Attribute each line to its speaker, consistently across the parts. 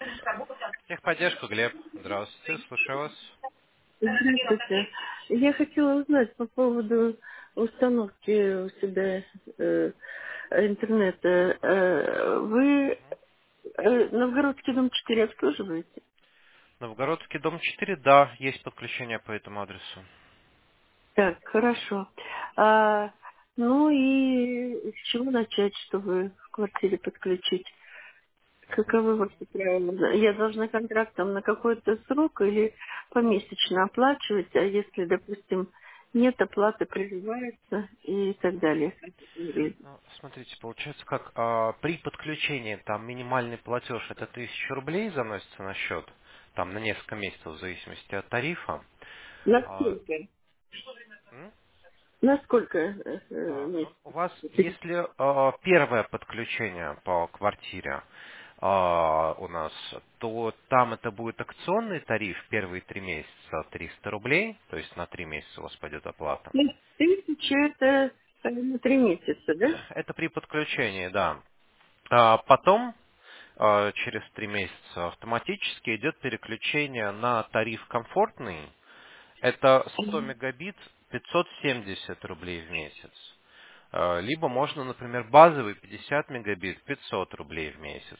Speaker 1: Техподдержка, Глеб. Здравствуйте, слушаю вас.
Speaker 2: Здравствуйте. Я хотела узнать по поводу установки у себя э, интернета. Вы Новгородский дом 4 обслуживаете?
Speaker 1: Новгородский дом 4, да, есть подключение по этому адресу.
Speaker 2: Так, хорошо. А, ну и с чего начать, чтобы в квартире подключить? Каковы ваши правила? Я должна контрактом на какой-то срок или помесячно оплачивать, а если, допустим, нет оплаты, прерывается и так далее.
Speaker 1: Ну, смотрите, получается как при подключении там минимальный платеж это 1000 рублей заносится на счет, там на несколько месяцев в зависимости от тарифа. А,
Speaker 2: Насколько?
Speaker 1: м?
Speaker 2: Насколько
Speaker 1: Ну,
Speaker 2: месяцев?
Speaker 1: у вас, если первое подключение по квартире у нас, то там это будет акционный тариф первые 3 месяца 300 рублей, то есть на 3 месяца у вас пойдет оплата.
Speaker 2: 1000 это на 3 месяца, да?
Speaker 1: Это при подключении, да. Потом, через 3 месяца, автоматически идет переключение на тариф комфортный. Это 100 мегабит 570 рублей в месяц. Либо можно, например, базовый 50 мегабит 500 рублей в месяц.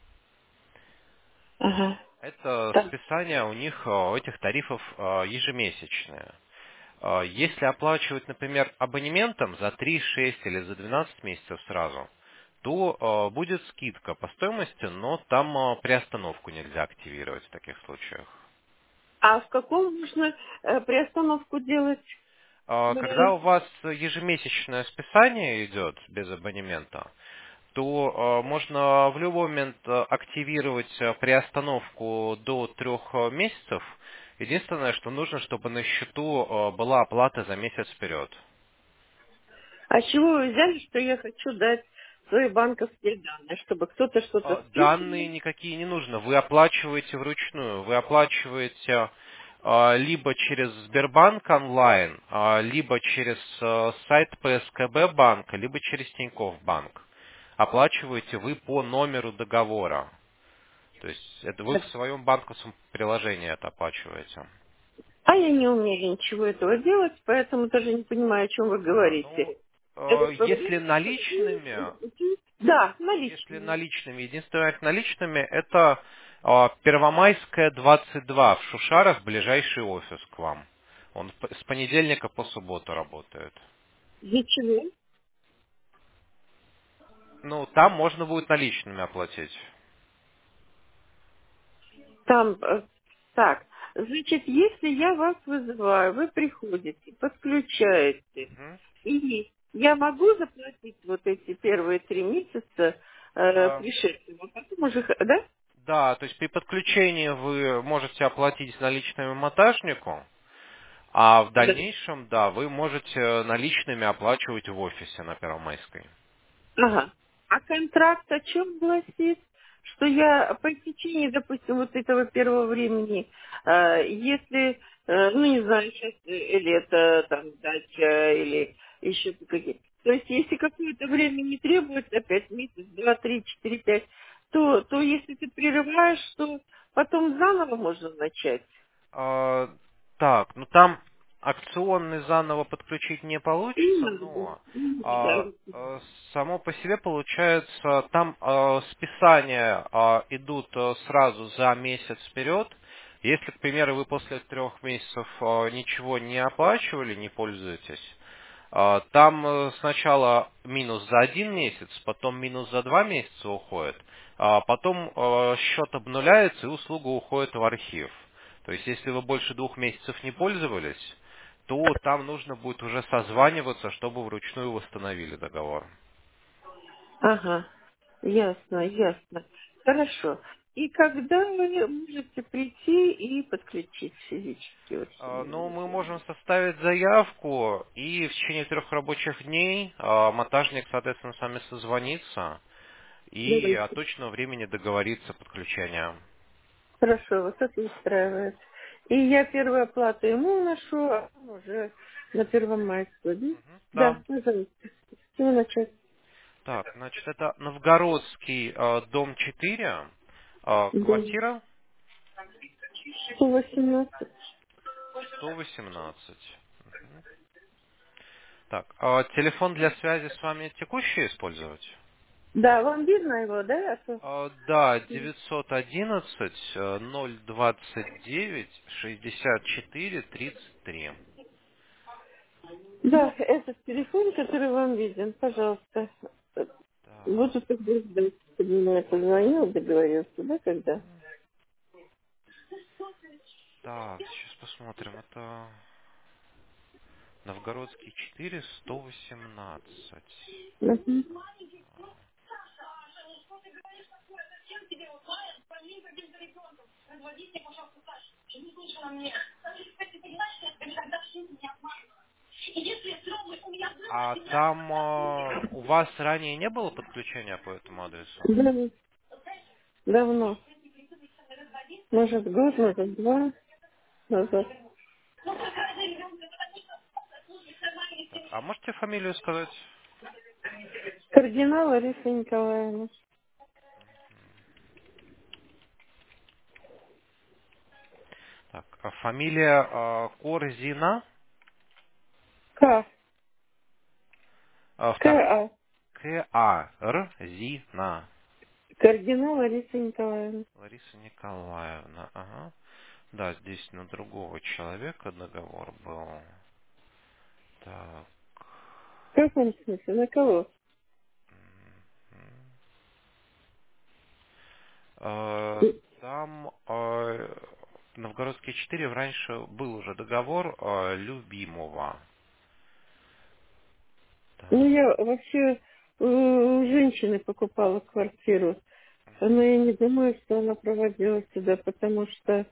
Speaker 2: Ага.
Speaker 1: Это
Speaker 2: Так.
Speaker 1: списание у них, у этих тарифов ежемесячное. Если оплачивать, например, абонементом за 3, 6 или за 12 месяцев сразу, то будет скидка по стоимости, но там приостановку нельзя активировать в таких случаях.
Speaker 2: А в каком нужно приостановку делать?
Speaker 1: Когда у вас ежемесячное списание идет без абонемента, то можно в любой момент активировать приостановку до 3 месяцев. Единственное, что нужно, чтобы на счету была оплата за месяц вперед.
Speaker 2: А с чего вы взяли, что я хочу дать свои банковские данные, чтобы кто-то что-то
Speaker 1: Данные
Speaker 2: списывал?
Speaker 1: никакие не нужно. Вы оплачиваете вручную. Вы оплачиваете либо через Сбербанк онлайн, либо через сайт ПСКБ банка, либо через Тинькофф банк. Оплачиваете вы по номеру договора. То есть это вы в своем банковском приложении это оплачиваете.
Speaker 2: А я не умею ничего этого делать, поэтому даже не понимаю, о чем вы
Speaker 1: Ну,
Speaker 2: говорите. Это
Speaker 1: если наличными,
Speaker 2: Да,
Speaker 1: Если
Speaker 2: наличными.
Speaker 1: наличными, единственное вариант наличными это Первомайская, 22 в Шушарах, ближайший офис к вам. Он с понедельника по субботу работает.
Speaker 2: Для чего?
Speaker 1: Ну, там можно будет наличными оплатить.
Speaker 2: Там, так, значит, если я вас вызываю, вы приходите, подключаете,
Speaker 1: Мгм.
Speaker 2: и я могу заплатить вот эти первые 3 месяца
Speaker 1: А,
Speaker 2: пришествия, а потом уже, да?
Speaker 1: да, то есть при подключении вы можете оплатить наличными монтажнику, а в
Speaker 2: Да.
Speaker 1: дальнейшем, да, вы можете наличными оплачивать в офисе на Первомайской.
Speaker 2: Ага. А контракт о чем гласит? Что я по течении, допустим, вот этого первого времени, если, ну не знаю, сейчас или это там дача, или еще какие-то. То есть, если какое-то время не требуется, опять месяц, два, три, четыре, пять, то если ты прерываешь, то потом заново можно начать.
Speaker 1: А, так, ну там акционный заново подключить не
Speaker 2: Не
Speaker 1: получится,
Speaker 2: надо.
Speaker 1: но
Speaker 2: Да.
Speaker 1: само по себе получается, там списания идут сразу за месяц вперед. Если, к примеру, вы после 3 месяцев ничего не оплачивали, не пользуетесь, там сначала минус за 1 месяц, потом минус за 2 месяца уходит, а потом счет обнуляется и услуга уходит в архив. То есть, если вы больше 2 месяцев не пользовались, то там нужно будет уже созваниваться, чтобы вручную восстановили договор.
Speaker 2: Ага, ясно, ясно. Хорошо. И когда вы можете прийти и подключить физически? Вот,
Speaker 1: Ну, мы можем составить заявку, и в течение 3 рабочих дней монтажник, соответственно, с вами созвонится и о
Speaker 2: давайте.
Speaker 1: точном времени договорится подключения.
Speaker 2: Хорошо, вот это устраивает. И я первую оплату ему ношу, а он уже на Первомайскую, да?
Speaker 1: Да.
Speaker 2: Да, пожалуйста. С чего начать?
Speaker 1: Так, значит, это Новгородский дом 4,
Speaker 2: Да.
Speaker 1: Квартира
Speaker 2: 118.
Speaker 1: 118. Мгм. Так, телефон для связи с вами текущий использовать?
Speaker 2: Да, вам видно его, да?
Speaker 1: Да, 911 029 64 33.
Speaker 2: Да, этот телефон, который вам виден, пожалуйста.
Speaker 1: Так,
Speaker 2: Буду тогда ждать, чтобы мне позвонил, договорился, да, когда?
Speaker 1: так, сейчас посмотрим. Это Новгородский 4, 118.
Speaker 2: Мгм.
Speaker 1: А там у вас ранее не было подключения по этому адресу?
Speaker 2: Да, давно. Может, год, может, два назад.
Speaker 1: Так, а можете фамилию сказать?
Speaker 2: Кардинал Лариса Николаевна.
Speaker 1: Так, фамилия Корзина,
Speaker 2: К.
Speaker 1: вторая
Speaker 2: К.А.
Speaker 1: К-А-Р-Зина.
Speaker 2: Кардинал Лариса Николаевна.
Speaker 1: Лариса Николаевна, ага. Да, здесь на другого человека договор был. Так.
Speaker 2: В каком смысле? На кого?
Speaker 1: Там Новгородский 4 раньше был уже договор любимого.
Speaker 2: Ну,
Speaker 1: Так.
Speaker 2: я вообще у женщины покупала квартиру. Но я не думаю, что она проводила сюда, потому что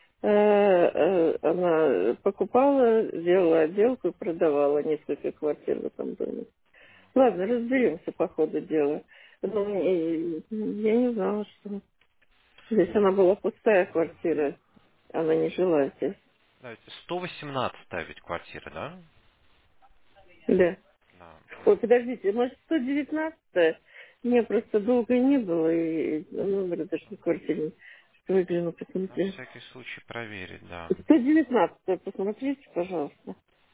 Speaker 2: она покупала, делала отделку и продавала несколько квартир в этом доме. Ладно, разберемся по ходу дела. Ну, я не знала, что здесь она была пустая квартира. Она не жила здесь.
Speaker 1: Давайте, 118 ведь квартира, да?
Speaker 2: Да.
Speaker 1: Да.
Speaker 2: Ой, подождите, может, 119-е? Мне просто долго не было, и номер даже на квартире выгляну,
Speaker 1: На
Speaker 2: посмотрю.
Speaker 1: всякий случай проверить, да.
Speaker 2: 119-е, посмотрите, пожалуйста.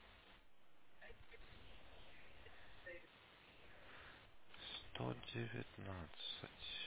Speaker 1: 119.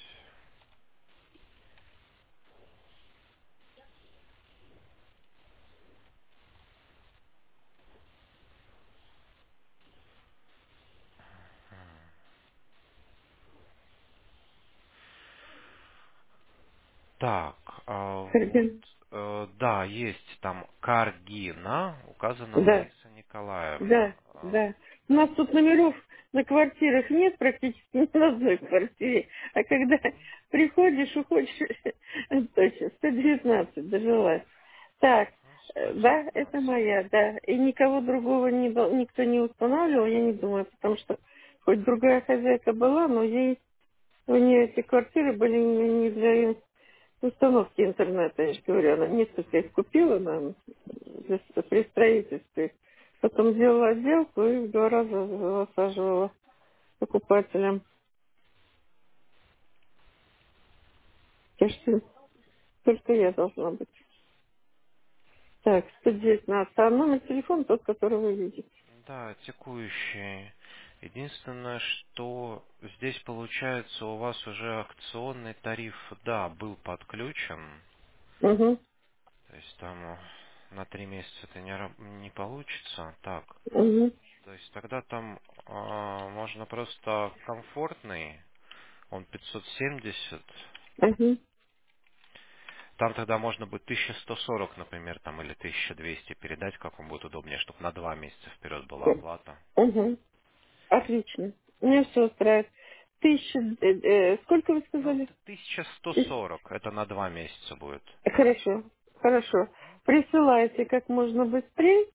Speaker 1: Так, вот,
Speaker 2: Кардин.
Speaker 1: да, есть там Каргина, указана
Speaker 2: Да,
Speaker 1: Лариса Николаевна.
Speaker 2: да, да. У нас тут номеров на квартирах нет практически ни на одной квартире. А когда приходишь, уходишь, точно, 119 дожилась. Так, да, это
Speaker 1: 119.
Speaker 2: моя, да. И никого другого никто не устанавливал, я не думаю, потому что хоть другая хозяйка была, но у нее эти квартиры были не для установки интернета, я же говорю, она несколько их купила нам при строительстве. Потом делала отделку и в 2 раза высаживала покупателям. Конечно, только я должна быть. Так, 119. А номер телефона тот, который вы видите.
Speaker 1: Да, текущий. Единственное, что здесь получается у вас уже акционный тариф, да, был подключен.
Speaker 2: Угу,
Speaker 1: То есть там на 3 месяца это не получится. Так,
Speaker 2: угу,
Speaker 1: то есть тогда там можно просто комфортный, он 570.
Speaker 2: угу.
Speaker 1: Там тогда можно будет 1140, например, там или 1200 передать, как вам будет удобнее, чтобы на 2 месяца вперед была оплата.
Speaker 2: Угу. Отлично. Мне все устраивает. Сколько вы
Speaker 1: Ну,
Speaker 2: сказали?
Speaker 1: 1140, это на 2 месяца будет.
Speaker 2: Хорошо, хорошо. Присылайте как можно быстрее.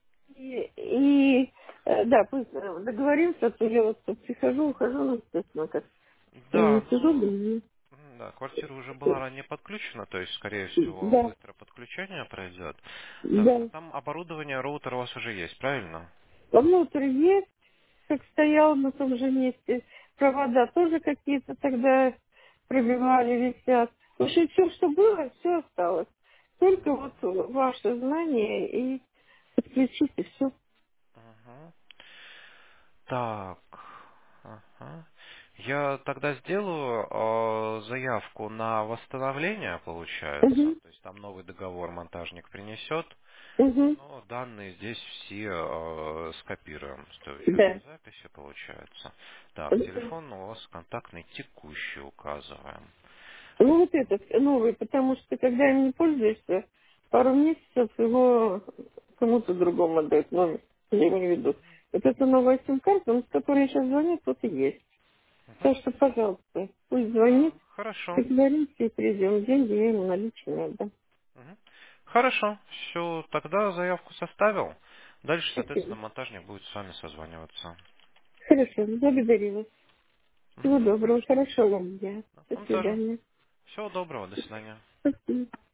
Speaker 2: Да, пусть договоримся, а то я вот тут прихожу, ухожу, ну, естественно, как не
Speaker 1: Да,
Speaker 2: сижу, думаю.
Speaker 1: да, квартира уже была ранее подключена, то есть, скорее всего,
Speaker 2: Да,
Speaker 1: быстро подключение пройдет. Так, а
Speaker 2: да.
Speaker 1: там оборудование, роутер у вас уже есть, правильно?
Speaker 2: Внутрь есть, как стоял на том же месте. Провода тоже какие-то тогда пробивали, висят. В общем, все, что было, все осталось. Только
Speaker 1: Мгм.
Speaker 2: вот ваше знание и подключите все.
Speaker 1: Мгм. Так. Ага. Я тогда сделаю заявку на восстановление, получается.
Speaker 2: Угу.
Speaker 1: То есть там новый договор монтажник принесет.
Speaker 2: Угу.
Speaker 1: Но данные здесь все скопируем с той учетной
Speaker 2: Да.
Speaker 1: записи, получается. Так, телефон у вас контактный текущий указываем.
Speaker 2: Ну, вот этот новый, потому что когда им не пользуешься, пару месяцев его кому-то другому отдают номер. Я имею в виду. Вот это новая сим-карта, с которой я сейчас звоню, тут и есть.
Speaker 1: Мгм.
Speaker 2: Так что, пожалуйста, пусть звонит,
Speaker 1: Да, хорошо.
Speaker 2: договоримся и придем. Деньги я ему наличные отдам.
Speaker 1: Мгм. Хорошо, все, тогда заявку составил. Дальше, соответственно,
Speaker 2: Спасибо.
Speaker 1: монтажник будет с вами созваниваться.
Speaker 2: Хорошо, благодарю вас. Всего
Speaker 1: Мгм.
Speaker 2: доброго, хорошего вам дня. До
Speaker 1: Вам тоже.
Speaker 2: свидания.
Speaker 1: Всего доброго, до свидания.
Speaker 2: Спасибо.